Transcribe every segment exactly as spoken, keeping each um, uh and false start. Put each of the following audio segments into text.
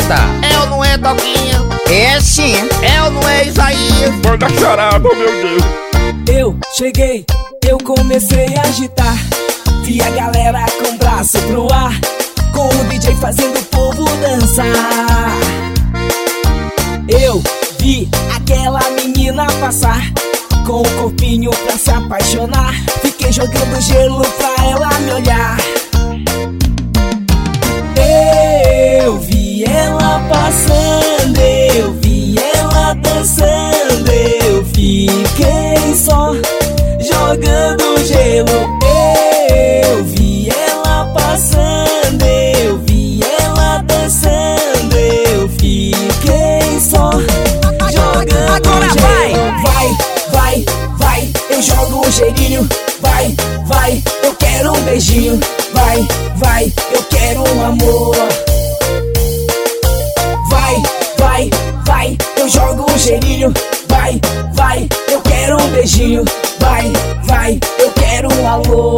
canta. É ou não é, Toquinha? É sim. É ou não é, Isaías? Manda charada, meu Deus. Eu cheguei, eu comecei a agitar. Vi a galera com o braço pro ar, com o D J fazendo o povo dançar. Eu vi aquela menina passar, com o corpinho pra se apaixonar. Fiquei jogando gelo pra ela me olhar. Eu vi ela passando, eu vi ela dançando. Eu fiquei só jogando gelo. Eu vi ela passando, eu vi ela dançando. Eu fiquei só jogando Agora gelo. vai! Vai, vai, vai, eu jogo um gelinho. Vai, vai, eu quero um beijinho. Vai, vai, eu quero um amor. Vai, vai, vai, eu jogo um gelinho. Vai, vai, eu quero um beijinho. Vai, vai, eu quero um alô.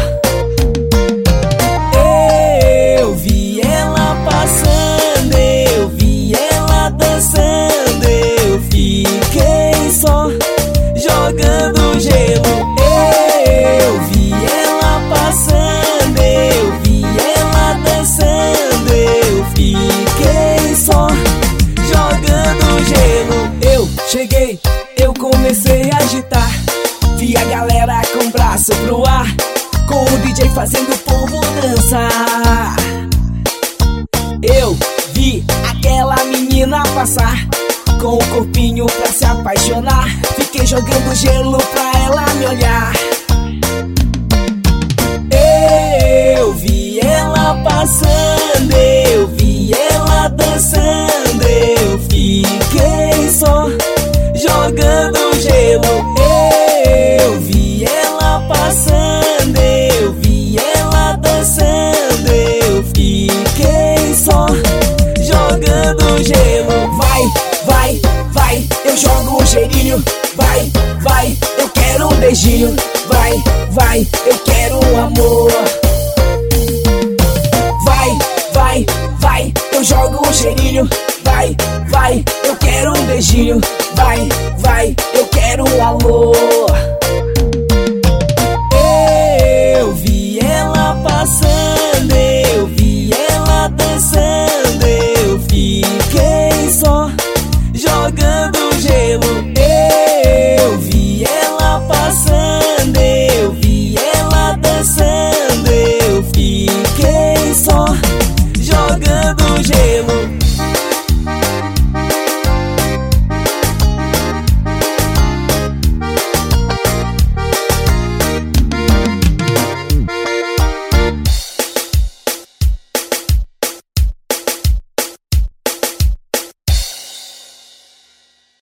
Eu vi ela passando, eu vi ela dançando. Eu fiquei só jogando gelo. Eu vi ela passando, eu vi ela dançando. Eu fiquei só jogando gelo. Eu cheguei, eu comecei a agitar. Vi a galera com o braço pro ar, com o D J fazendo o povo dançar. Eu vi aquela menina passar, com o corpinho pra se apaixonar. Fiquei jogando gelo pra ela me olhar. Eu vi ela passando, eu vi ela dançando. Eu fiquei só jogando gelo. Eu vi ela passando, eu vi ela dançando. Eu fiquei só jogando gelo. Vai, vai, vai, eu jogo um gelinho. Vai, vai, eu quero um beijinho. Vai, vai, eu quero um amor. Vai, vai, vai, eu jogo um gelinho. Vai, vai, eu quero um beijinho. Vai, vai, eu quero um alô.